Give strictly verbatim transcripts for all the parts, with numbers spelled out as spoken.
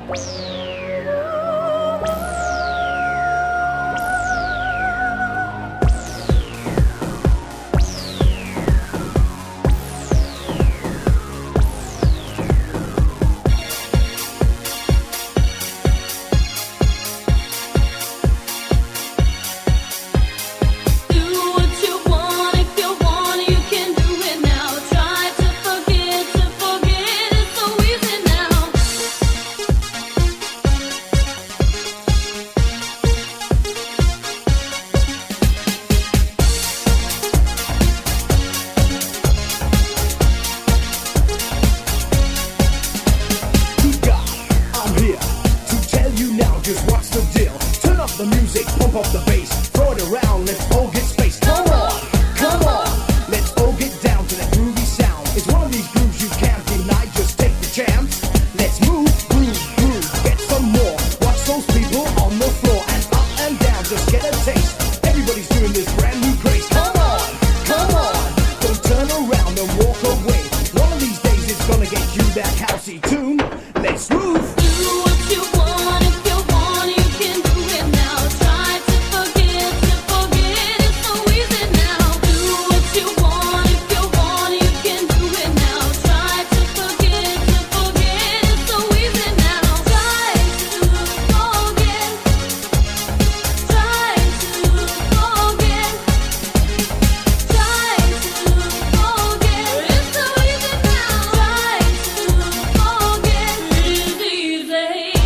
The music, pump up the bass, throw it around, let's all get space. Come on, come on, let's all get down to that groovy sound. It's one of these grooves you can't deny, just take the chance. Let's move, groove, groove, get some more. Watch those people on the floor and up and down, just get a taste. Everybody's doing this brand new craze. Come on, come on, don't turn around and walk away. One of these days it's gonna get you that housey tune. Let's move. Do what you want if you want, you can do it now. Try to forget, to forget, it's so easy now. Do what you want if you want, you can do it now. Try to forget, to forget, it's so easy now. Try to forget, try to forget, try to forget, it's so easy now. Try to forget, it's easy.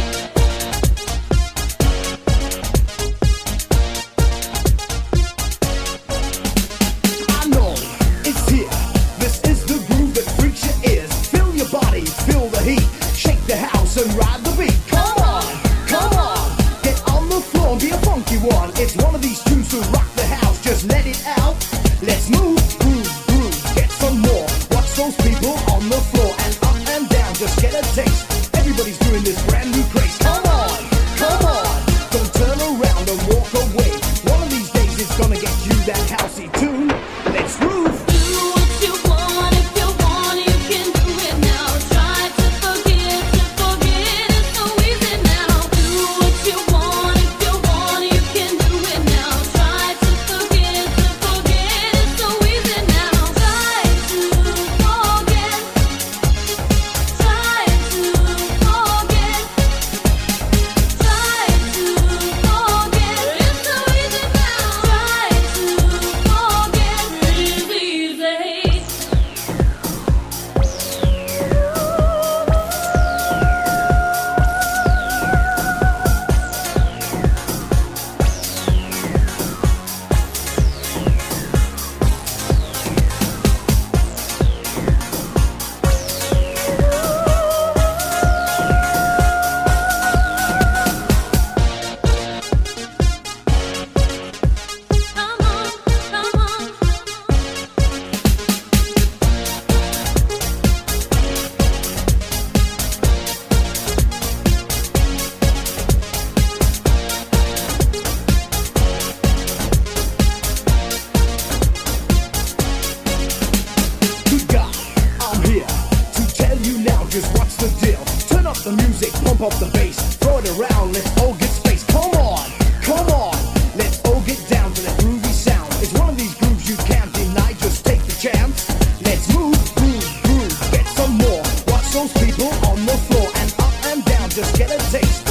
I know it's here. This is the groove that freaks your ears. Feel your body, feel the heat. Shake the house and ride the beat. Come on, come on. Get on the floor and be a funky one. It's one of these tunes to rock the house. Just let it out. Let's move, groove, groove. Get some more. Watch those people on the floor and up and down. Just get a taste. Everybody's doing this brand new craze. Come on, come on. Don't turn around and walk away. One of these days it's gonna get you that housey tune. Let's groove. Do what you want if you want, you can do it now. Try to forget, to forget, it's so easy now. Do what you want if you want, you can do it now. Try to forget, to forget, it's so easy now. Try to forget, try to forget, try to forget, it's so easy now. Try to forget, it's easy. Come on, come on. Good God, I'm here to tell you now just what's the deal. Turn up the music, pump up the bass, throw it around, let's all get space. Come on, come on, let's all get down to that groovy sound. It's one of these grooves you can't deny, just take the chance. Let's move, groove, groove, get some more. Watch those people on the floor and up and down, just get a taste.